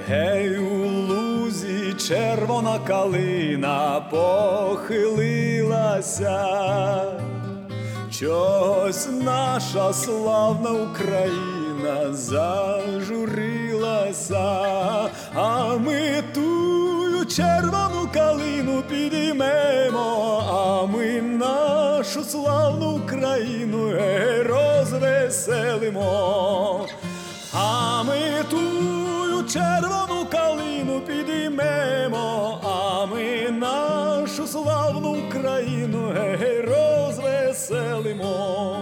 Гей, у лузі червона калина похилилася, чогось наша славна Україна зажурилася, а ми тую червону калину підіймемо, а ми нашу славну Україну розвеселимо, а ми тую червону калину підіймемо, а ми нашу славну Україну розвеселимо.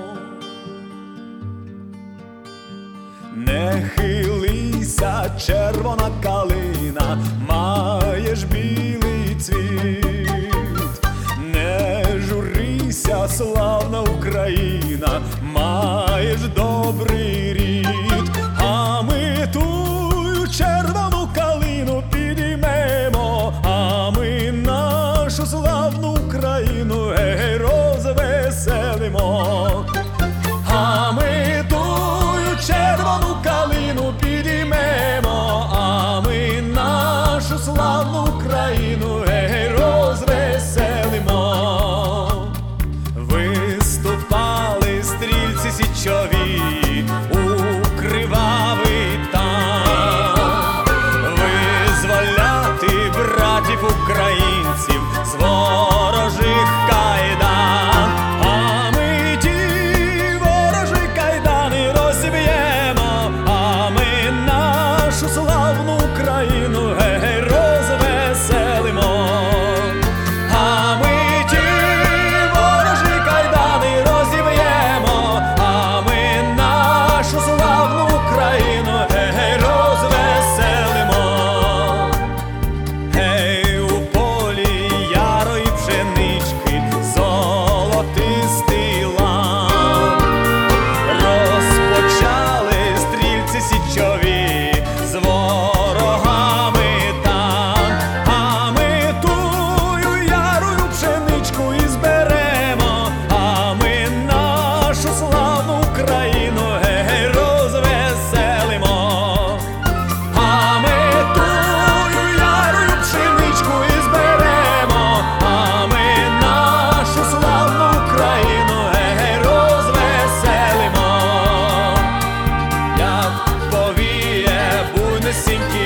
Не хилися, червона калина, маєш білий цвіт, не журися, славна Україна, маєш добрий рід, а ми тую червону калину підіймемо, а ми нашу славну Україну розвеселимо, а ми тую червону калину підіймемо, а ми нашу славну Україну розвеселимо. Виступали стрільці січові у кривавий там, визволяти братів українців з ворожих кайдан, а ми ті ворожі кайдани розіб'ємо, а ми нашу славну Україну розвеселимо, а ми ті ворожі кайдани розіб'ємо, а ми нашу славну Україну розвеселимо. Гей, у полі ярої пшенички золотистий лан, розпочали стрільці січові з ворогами там, а ми тую ярою пшеничку і зберемо, а ми нашу славну Україну розвеселимо, а ми тую ярою пшеничку і зберемо, а ми нашу славну Україну розвеселимо. Як повіє буйне сіньки